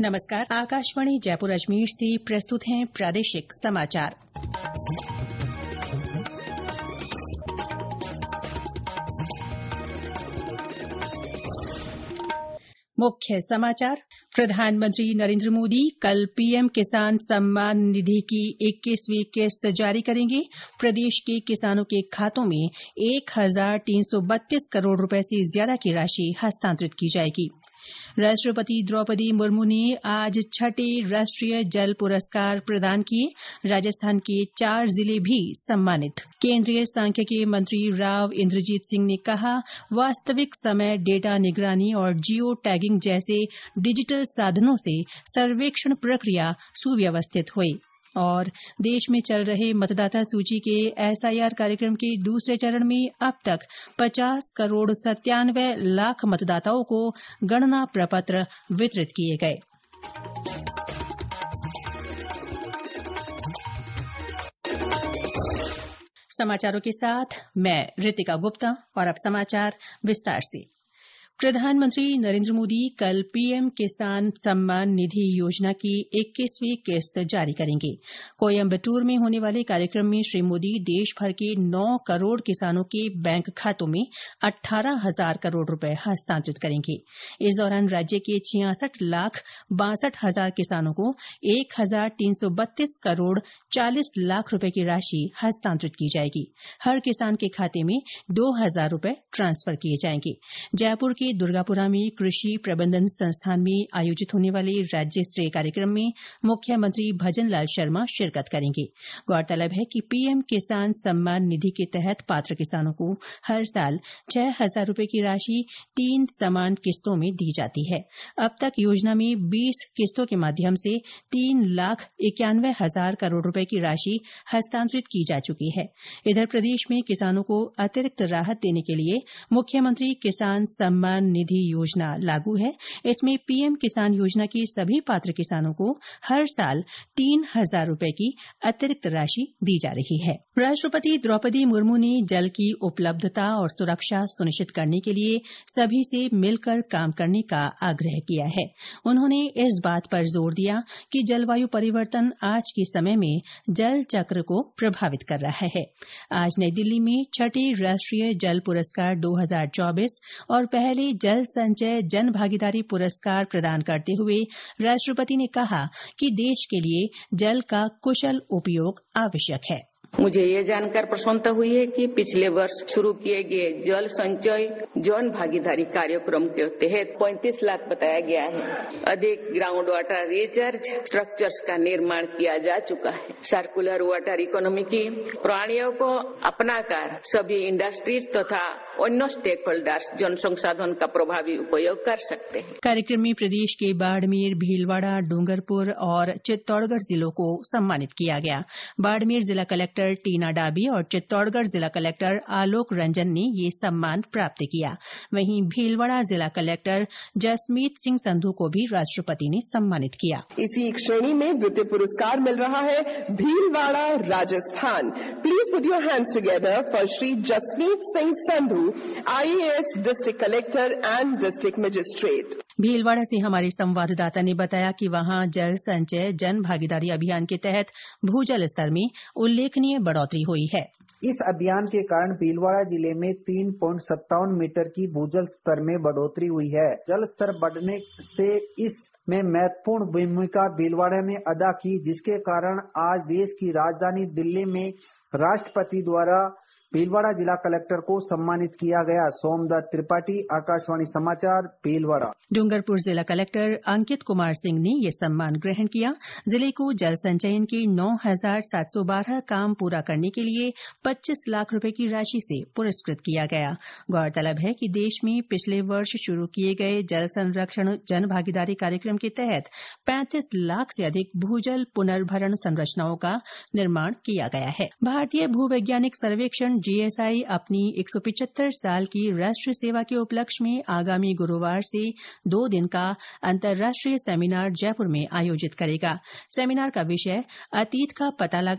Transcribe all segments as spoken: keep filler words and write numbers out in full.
नमस्कार। आकाशवाणी जयपुर अजमेर से प्रस्तुत हैं प्रादेशिक समाचार। मुख्य समाचार। प्रधानमंत्री नरेंद्र मोदी कल पीएम किसान सम्मान निधि की इक्कीसवीं किस्त जारी करेंगे। प्रदेश के किसानों के खातों में एक हजार तीन सौ बत्तीस करोड़ रुपए से ज्यादा की राशि हस्तांतरित की जाएगी। राष्ट्रपति द्रौपदी मुर्मू ने आज छठे राष्ट्रीय जल पुरस्कार प्रदान किए। राजस्थान के चार जिले भी सम्मानित। केंद्रीय सांख्यिकी मंत्री राव इंद्रजीत सिंह ने कहा, वास्तविक समय डेटा निगरानी और जियो टैगिंग जैसे डिजिटल साधनों से सर्वेक्षण प्रक्रिया सुव्यवस्थित हुई। और देश में चल रहे मतदाता सूची के एसआईआर कार्यक्रम के दूसरे चरण में अब तक पचास करोड़ सत्तानवे लाख मतदाताओं को गणना प्रपत्र वितरित किए गए। समाचारों के साथ मैं रितिका गुप्ता और अब समाचार विस्तार से। प्रधानमंत्री नरेंद्र मोदी कल पीएम किसान सम्मान निधि योजना की इक्कीसवीं किस्त जारी करेंगे। कोयम्बटूर में होने वाले कार्यक्रम में श्री मोदी देश भर के नौ करोड़ किसानों के बैंक खातों में अठारह हजार करोड़ रुपए हस्तांतरित करेंगे। इस दौरान राज्य के छियासठ लाख बासठ हजार किसानों को एक हजार तीन सौ बत्तीस करोड़ चालीस लाख रुपए की राशि हस्तांतरित की जाएगी। हर किसान के खाते में दो हजार रुपए ट्रांसफर किए जाएंगे। जयपुर के दुर्गापुरा में कृषि प्रबंधन संस्थान में आयोजित होने वाले राज्य स्तरीय कार्यक्रम में मुख्यमंत्री भजन लाल शर्मा शिरकत करेंगे। गौरतलब है कि पीएम किसान सम्मान निधि के तहत पात्र किसानों को हर साल छह हजार रुपए की राशि तीन समान किस्तों में दी जाती है। अब तक योजना में बीस किस्तों के माध्यम से तीन लाख इक्यानवे हजार करोड़ रुपए की राशि हस्तांतरित की जा चुकी है। इधर प्रदेश में किसानों को अतिरिक्त राहत देने के लिए मुख्यमंत्री किसान सम्मान निधि योजना लागू है। इसमें पीएम किसान योजना के सभी पात्र किसानों को हर साल तीन हजार रुपए की अतिरिक्त राशि दी जा रही है। राष्ट्रपति द्रौपदी मुर्मू ने जल की उपलब्धता और सुरक्षा सुनिश्चित करने के लिए सभी से मिलकर काम करने का आग्रह किया है। उन्होंने इस बात पर जोर दिया कि जलवायु परिवर्तन आज के समय में जल चक्र को प्रभावित कर रहा है। आज नई दिल्ली में छठे राष्ट्रीय जल पुरस्कार दो हजार चौबीस और पहले जल संचय जन भागीदारी पुरस्कार प्रदान करते हुए राष्ट्रपति ने कहा कि देश के लिए जल का कुशल उपयोग आवश्यक है। मुझे ये जानकर प्रसन्नता हुई है कि पिछले वर्ष शुरू किए गए जल संचय जन भागीदारी कार्यक्रम के तहत पैंतीस लाख बताया गया है। अधिक ग्राउंड वाटर रिचार्ज स्ट्रक्चर्स का निर्माण किया जा चुका है। सर्कुलर वाटर इकोनॉमी की प्रणालियों को अपनाकर सभी इंडस्ट्रीज तथा अन्य स्टेक होल्डर्स जन संसाधन का प्रभावी उपयोग कर सकते हैं। कार्यक्रम में प्रदेश के बाड़मेर, भीलवाड़ा, डूंगरपुर और चित्तौड़गढ़ जिलों को सम्मानित किया गया। बाड़मेर जिला कलेक्टर टीना डाबी और चित्तौड़गढ़ जिला कलेक्टर आलोक रंजन ने ये सम्मान प्राप्त किया। वहीं भीलवाड़ा जिला कलेक्टर जसमीत सिंह संधू को भी राष्ट्रपति ने सम्मानित किया। इसी श्रेणी में द्वितीय पुरस्कार मिल रहा है Bhilwara, Rajasthan. Please put your hands together for Shri Jasmeet Singh Sandhu, IAS district collector and district magistrate. Bhilwara से हमारे संवाददाता ने बताया कि वहां जल संचय जन भागीदारी अभियान के तहत भूजल स्तर में उल्लेखनीय बढ़ोतरी हुई है। इस अभियान के कारण भीलवाड़ा जिले में तीन पॉइंट सत्तावन मीटर की भूजल स्तर में बढ़ोतरी हुई है। जल स्तर बढ़ने से इसमें महत्वपूर्ण भूमिका भीलवाड़ा ने अदा की, जिसके कारण आज देश की राजधानी दिल्ली में राष्ट्रपति द्वारा भीलवाड़ा जिला कलेक्टर को सम्मानित किया गया। सोमदत्त त्रिपाठी, आकाशवाणी समाचार, भीलवाड़ा। डूंगरपुर जिला कलेक्टर अंकित कुमार सिंह ने ये सम्मान ग्रहण किया। जिले को जल संचयन के नौ हजार सात सौ बारह काम पूरा करने के लिए पच्चीस लाख रुपए की राशि से पुरस्कृत किया गया। गौरतलब है कि देश में पिछले वर्ष शुरू किए गए जल संरक्षण जन भागीदारी कार्यक्रम के तहत पैंतीस लाख से अधिक भूजल पुनर्भरण संरचनाओं का निर्माण किया गया है। भारतीय भूवैज्ञानिक सर्वेक्षण जीएसआई अपनी एक सौ पिचहत्तर साल की राष्ट्रीय सेवा के उपलक्ष्य में आगामी गुरुवार से दो दिन का अंतर्राष्ट्रीय सेमिनार जयपुर में आयोजित करेगा। सेमिनार का विषय अतीत का पता लगाना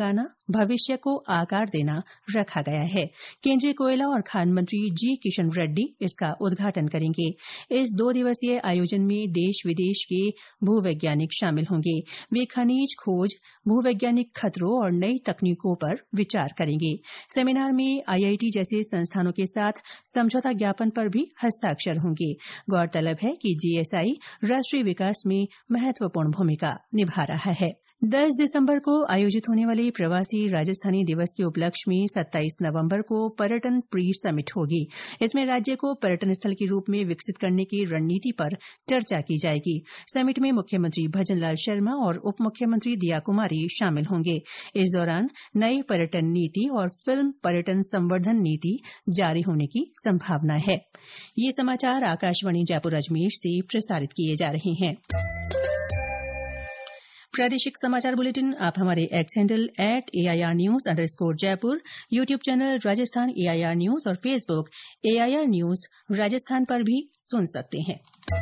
भविष्य को आकार देना रखा गया है। केंद्रीय कोयला और खान मंत्री जी किशन रेड्डी इसका उद्घाटन करेंगे। इस दो दिवसीय आयोजन में देश विदेश के भूवैज्ञानिक शामिल होंगे। वे खनिज खोज, भूवैज्ञानिक खतरों और नई तकनीकों पर विचार करेंगे। सेमिनार में आईआईटी जैसे संस्थानों के साथ समझौता ज्ञापन पर भी हस्ताक्षर होंगे। गौरतलब है कि जीएसआई राष्ट्रीय विकास में महत्वपूर्ण भूमिका निभा रहा है। दस दिसंबर को आयोजित होने वाले प्रवासी राजस्थानी दिवस के उपलक्ष्य में सत्ताईस नवंबर को पर्यटन प्री समिट होगी। इसमें राज्य को पर्यटन स्थल के रूप में विकसित करने की रणनीति पर चर्चा की जाएगी। समिट में मुख्यमंत्री भजनलाल शर्मा और उप मुख्यमंत्री दिया कुमारी शामिल होंगे। इस दौरान नई पर्यटन नीति और फिल्म पर्यटन संवर्धन नीति जारी होने की संभावना है। ये समाचार आकाशवाणी जयपुर अजमेर से प्रसारित किए जा रहे हैं। प्रादेशिक समाचार बुलेटिन आप हमारे X handle at AIR news underscore Jaipur, YouTube channel Rajasthan AIR news और फेसबुक एआईआर न्यूज राजस्थान पर भी सुन सकते हैं।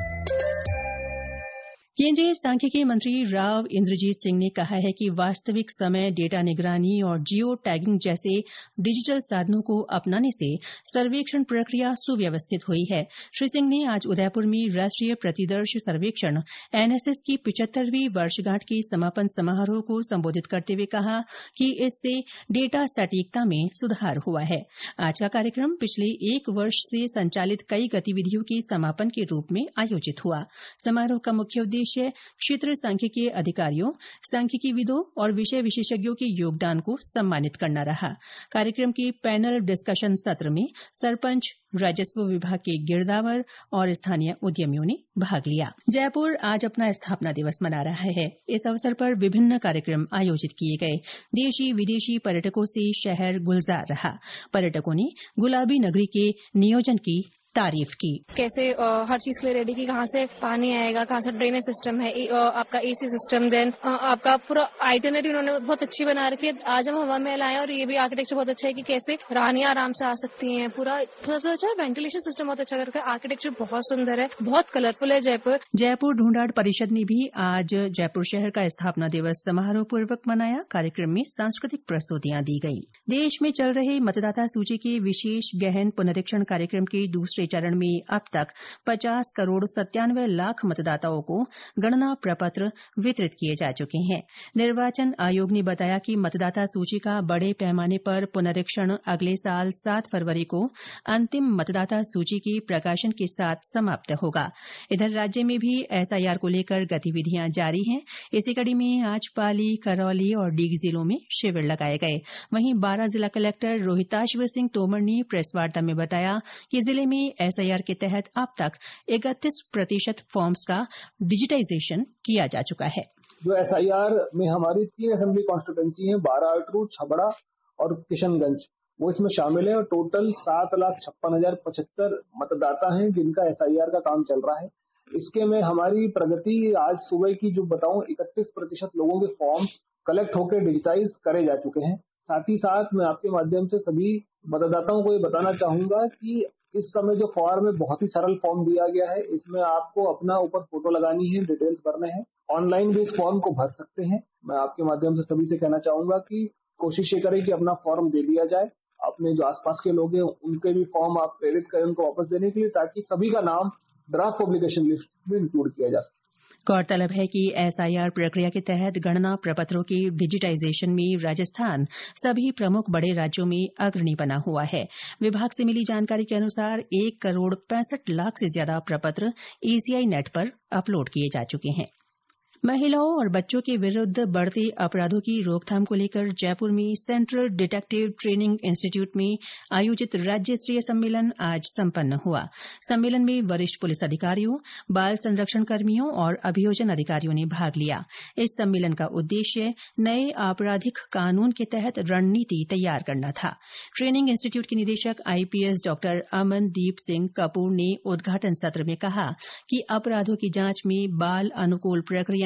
केंद्रीय सांख्यिकी मंत्री राव इंद्रजीत सिंह ने कहा है कि वास्तविक समय डेटा निगरानी और जियो टैगिंग जैसे डिजिटल साधनों को अपनाने से सर्वेक्षण प्रक्रिया सुव्यवस्थित हुई है। श्री सिंह ने आज उदयपुर में राष्ट्रीय प्रतिदर्श सर्वेक्षण एनएसएस की पिचहत्तरवीं वर्षगांठ के समापन समारोह को संबोधित करते हुए कहा कि इससे डेटा सटीकता में सुधार हुआ है। आज का कार्यक्रम पिछले एक वर्ष से संचालित कई गतिविधियों के समापन के रूप में आयोजित हुआ। समारोह का मुख्य उद्देश्य क्षेत्र सांख्यिकीय अधिकारियों, सांख्यिकीविदों और विषय विशेषज्ञों के योगदान को सम्मानित करना रहा। कार्यक्रम के पैनल डिस्कशन सत्र में सरपंच, राजस्व विभाग के गिरदावर और स्थानीय उद्यमियों ने भाग लिया। जयपुर आज अपना स्थापना दिवस मना रहा है। इस अवसर पर विभिन्न कार्यक्रम आयोजित किए गए। देशी विदेशी पर्यटकों से शहर गुलजार रहा। पर्यटकों ने गुलाबी नगरी के नियोजन की तारीफ की। कैसे आ, हर चीज के लिए रेडी की, कहाँ से पानी आएगा, कहाँ से ड्रेनेज सिस्टम है, आ, आपका एसी सिस्टम, देन आपका पूरा आइटनरी उन्होंने बहुत अच्छी बना रखी है। आज हम हवा महल आए और ये भी आर्किटेक्चर बहुत अच्छा है कि कैसे रानियां आराम से आ सकती हैं। पूरा थोड़ा अच्छा वेंटिलेशन सिस्टम बहुत अच्छा कर रखा है। आर्किटेक्चर बहुत सुंदर है, बहुत कलरफुल है जयपुर। जयपुर ढूंढाड़ परिषद ने भी आज जयपुर शहर का स्थापना दिवस समारोह पूर्वक मनाया। कार्यक्रम में सांस्कृतिक प्रस्तुतियां दी गई। देश में चल रहे मतदाता सूची के विशेष गहन पुनरीक्षण कार्यक्रम के दूसरे चरण में अब तक पचास करोड़ सत्तानवे लाख मतदाताओं को गणना प्रपत्र वितरित किए जा चुके हैं। निर्वाचन आयोग ने बताया कि मतदाता सूची का बड़े पैमाने पर पुनरीक्षण अगले साल सात फरवरी को अंतिम मतदाता सूची के प्रकाशन के साथ समाप्त होगा। इधर राज्य में भी एसआईआर को लेकर गतिविधियां जारी हैं। इसी कड़ी में आज पाली, करौली और डीग जिलों में शिविर लगाए गए। वहीं बारां जिला कलेक्टर रोहिताश्वर सिंह तोमर ने प्रेस वार्ता में बताया कि जिले में एसआईआर के तहत अब तक इकतीस प्रतिशत फॉर्म्स का डिजिटाइजेशन किया जा चुका है। जो एसआईआर में हमारी तीन असेंबली कॉन्स्टिट्यूएंसी हैं, बारह अल्ट्रू, छबड़ा और किशनगंज, वो इसमें शामिल है और टोटल सात लाख छप्पन हजार पचहत्तर मतदाता हैं जिनका एसआईआर का काम चल रहा है। इसके में हमारी प्रगति आज सुबह की जो बताऊं, इकतीस प्रतिशत लोगों के फॉर्म्स कलेक्ट होकर डिजिटाइज करे जा चुके हैं। साथ ही साथ मैं आपके माध्यम से सभी मतदाताओं को ये बताना चाहूंगा कि इस समय जो फॉर्म है बहुत ही सरल फॉर्म दिया गया है। इसमें आपको अपना ऊपर फोटो लगानी है, डिटेल्स भरने हैं, ऑनलाइन भी इस फॉर्म को भर सकते हैं। मैं आपके माध्यम से सभी से कहना चाहूंगा कि कोशिश ये करें कि अपना फॉर्म दे दिया जाए। अपने जो आसपास के लोग हैं उनके भी फॉर्म आप प्रेरित करें उनको वापस देने के लिए, ताकि सभी का नाम ड्राफ्ट पब्लिकेशन लिस्ट में इंक्लूड किया जा सके। गौरतलब है कि एसआईआर प्रक्रिया के तहत गणना प्रपत्रों के डिजिटाइजेशन में राजस्थान सभी प्रमुख बड़े राज्यों में अग्रणी बना हुआ है। विभाग से मिली जानकारी के अनुसार एक करोड़ पैंसठ लाख से ज्यादा प्रपत्र ईसीआई नेट पर अपलोड किए जा चुके हैं। महिलाओं और बच्चों के विरुद्ध बढ़ते अपराधों की रोकथाम को लेकर जयपुर में सेंट्रल डिटेक्टिव ट्रेनिंग इंस्टीट्यूट में आयोजित राज्य स्तरीय सम्मेलन आज संपन्न हुआ। सम्मेलन में वरिष्ठ पुलिस अधिकारियों, बाल संरक्षण कर्मियों और अभियोजन अधिकारियों ने भाग लिया। इस सम्मेलन का उद्देश्य नए आपराधिक कानून के तहत रणनीति तैयार करना था। ट्रेनिंग इंस्टीट्यूट के निदेशक आईपीएस डॉक्टर अमनदीप सिंह कपूर ने उद्घाटन सत्र में कहा कि अपराधों की जांच में बाल अनुकूल प्रक्रियाएं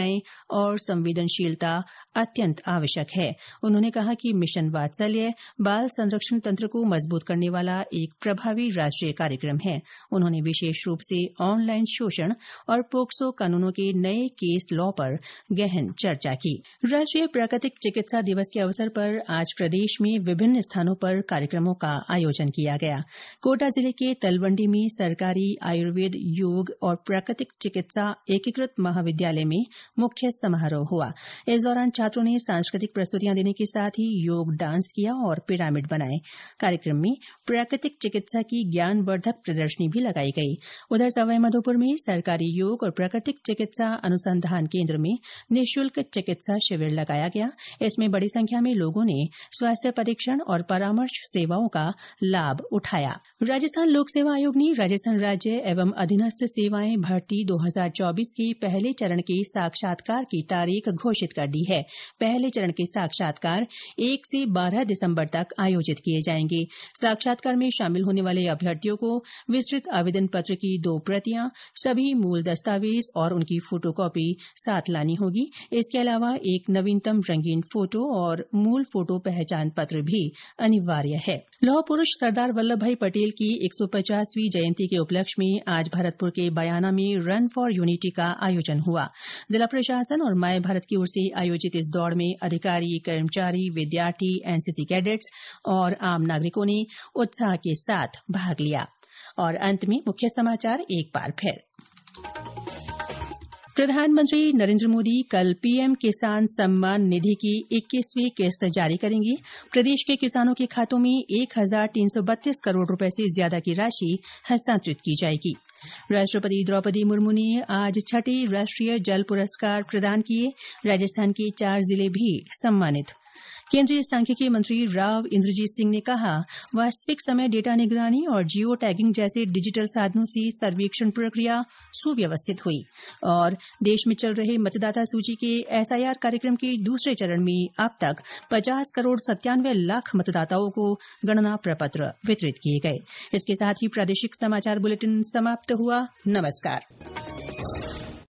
दयाएं और संवेदनशीलता अत्यंत आवश्यक है। उन्होंने कहा कि मिशन वात्सल्य बाल संरक्षण तंत्र को मजबूत करने वाला एक प्रभावी राष्ट्रीय कार्यक्रम है। उन्होंने विशेष रूप से ऑनलाइन शोषण और पोक्सो कानूनों के नए केस लॉ पर गहन चर्चा की। राष्ट्रीय प्राकृतिक चिकित्सा दिवस के अवसर पर आज प्रदेश में विभिन्न स्थानों पर कार्यक्रमों का आयोजन किया गया। कोटा जिले के तलवंडी में सरकारी आयुर्वेद, योग और प्राकृतिक चिकित्सा एकीकृत महाविद्यालय में मुख्य समारोह हुआ। इस दौरान छात्रों ने सांस्कृतिक प्रस्तुतियां देने के साथ ही योग, डांस किया और पिरामिड बनाए। कार्यक्रम में प्राकृतिक चिकित्सा की ज्ञानवर्धक प्रदर्शनी भी लगाई गई। उधर सवाईमाधोपुर में सरकारी योग और प्राकृतिक चिकित्सा अनुसंधान केंद्र में निःशुल्क चिकित्सा शिविर लगाया गया। इसमें बड़ी संख्या में लोगों ने स्वास्थ्य परीक्षण और परामर्श सेवाओं का लाभ उठाया। राजस्थान लोक सेवा आयोग ने राजस्थान राज्य एवं अधीनस्थ सेवाएं भर्ती दो हजार चौबीस के पहले चरण के साक्षात्कार की तारीख घोषित कर दी है। पहले चरण के साक्षात्कार एक से बारह दिसंबर तक आयोजित किए जाएंगे। साक्षात्कार में शामिल होने वाले अभ्यर्थियों को विस्तृत आवेदन पत्र की दो प्रतियां, सभी मूल दस्तावेज और उनकी फोटोकॉपी साथ लानी होगी। इसके अलावा एक नवीनतम रंगीन फोटो और मूल फोटो पहचान पत्र भी अनिवार्य है। लौह पुरुष सरदार वल्लभ भाई पटेल की एक सौ पचासवीं जयंती के उपलक्ष्य में आज भरतपुर के बयाना में रन फॉर यूनिटी का आयोजन हुआ। जिला प्रशासन और माय भारत की ओर से आयोजित इस दौड़ में अधिकारी, कर्मचारी, विद्यार्थी, एनसीसी कैडेट्स और आम नागरिकों ने उत्साह के साथ भाग लिया। और अंत में मुख्य समाचार एक बार फिर। प्रधानमंत्री नरेंद्र मोदी कल पीएम किसान सम्मान निधि की इक्कीसवीं किस्त जारी करेंगे। प्रदेश के किसानों के खातों में एक हजार तीन सौ बत्तीस करोड़ रुपए से ज्यादा की राशि हस्तांतरित की जाएगी। राष्ट्रपति द्रौपदी मुर्मू ने आज छठे राष्ट्रीय जल पुरस्कार प्रदान किए। राजस्थान के चार जिले भी सम्मानित। केंद्रीय सांख्यिकी मंत्री राव इंद्रजीत सिंह ने कहा, वास्तविक समय डेटा निगरानी और जियो टैगिंग जैसे डिजिटल साधनों से सर्वेक्षण प्रक्रिया सुव्यवस्थित हुई। और देश में चल रहे मतदाता सूची के एसआईआर कार्यक्रम के दूसरे चरण में अब तक पचास करोड़ सत्तानवे लाख मतदाताओं को गणना प्रपत्र वितरित किए गए। इसके साथ ही प्रादेशिक समाचार बुलेटिन समाप्त हुआ। नमस्कार।